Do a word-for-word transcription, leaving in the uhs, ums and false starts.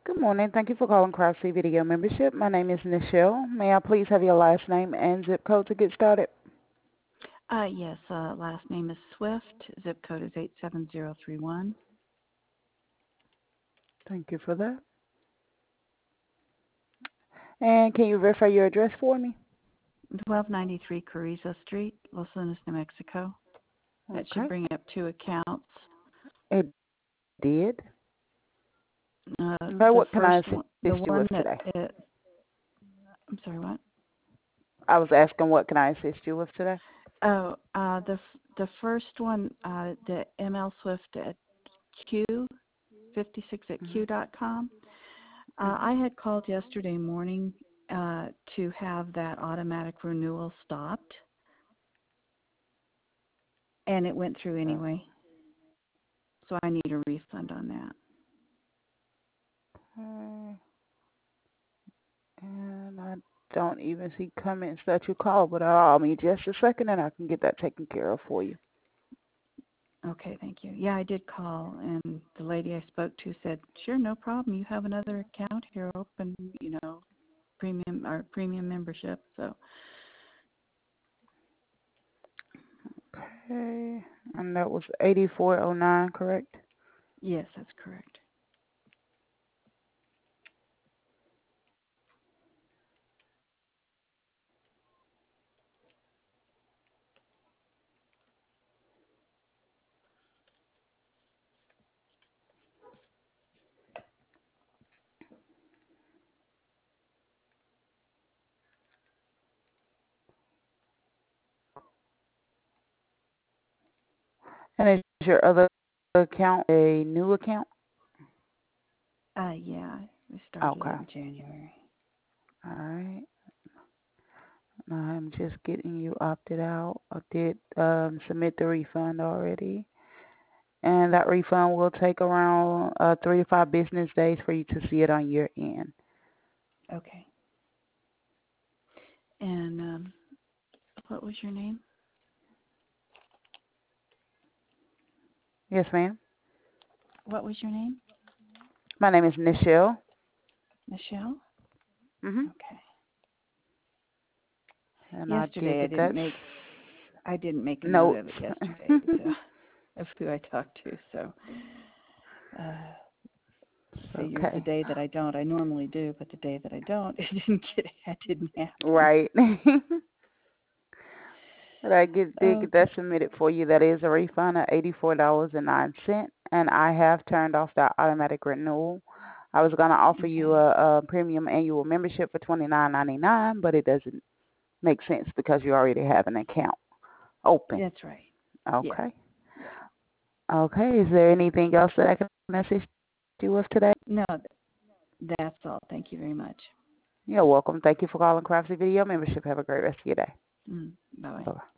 Good morning. Thank you for calling Craftsy Video Membership. My name is Nichelle. May I please have your last name and zip code to get started? Uh, yes, uh, last name is Swift. Zip code is eight seven zero three one. Thank you for that. And can you verify your address for me? twelve ninety-three Carrizo Street, Los Lunas, New Mexico. That should Okay. bring up two accounts. It did. Uh, Okay, the what can I first one, the assist you one with that, today? it, I'm sorry, what? I was asking what can I assist you with today? Oh, uh, the the first one, uh, the M L Swift at Q, fifty-six at Q dot com. Uh, I had called yesterday morning uh, to have that automatic renewal stopped, and it went through anyway. So I need a refund on that. Okay. And I don't even see comments that you called, but allow me just a second and I can get that taken care of for you. Okay, thank you. Yeah, I did call, and the lady I spoke to said, "Sure, no problem. You have another account here open, you know, premium or premium membership." So Okay. And that was eighty-four oh nine, correct? yes, that's correct. And is your other account a new account? Uh, yeah, we started Okay. it in January. All right. I'm just getting you opted out. I did um, submit the refund already. And that refund will take around uh, three to five business days for you to see it on your end. Okay. And um, what was your name? Yes, ma'am. What was your name? My name is Nichelle. Michelle? Mm-hmm. Okay. And I did Yesterday I get didn't that make I didn't make a note notes. of it yesterday, so of who I talked to. So uh, figures the Okay. day that I don't, I normally do, but the day that I don't, it didn't get, it didn't happen. Right. But I get, did get that Okay. submitted for you. That is a refund of eighty-four dollars and nine cents. And I have turned off that automatic renewal. I was going to offer you Okay. a, a premium annual membership for twenty-nine ninety-nine, but it doesn't make sense because you already have an account open. That's right. Yeah. Okay. Yeah. Okay. Is there anything else that I can assist you with today? No, that's all. Thank you very much. You're welcome. Thank you for calling Craftsy Video Membership. Have a great rest of your day. Mm, bye. Bye-bye.